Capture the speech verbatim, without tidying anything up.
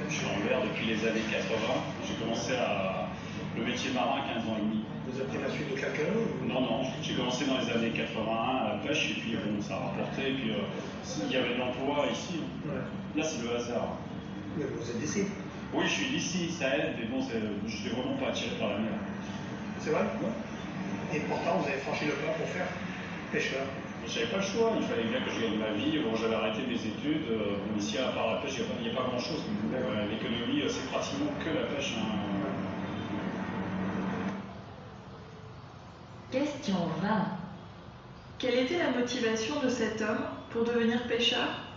Je suis en mer depuis les années quatre-vingts. J'ai commencé à le métier marin à quinze ans et demi. Vous avez pris la suite de quelqu'un ou... Non, non, j'ai commencé dans les années quatre-vingt-un à la pêche et puis bon, ça a rapporté. Et puis euh, il y avait de l'emploi ici. Ouais. Là, c'est le hasard. Mais vous êtes d'ici? Oui, je suis d'ici, ça aide, mais bon, je n'étais vraiment pas attiré par la mer. C'est vrai? Ouais. Et pourtant, vous avez franchi le pas pour faire pêcheur. J'avais pas le choix, il fallait bien que je gagne ma vie. Bon, j'avais arrêté mes études. Bon, ici, à part la pêche, il n'y a, a pas grand-chose. L'économie, c'est pratiquement que la pêche. Hein. Question vingt. Quelle était la motivation de cet homme pour devenir pêcheur?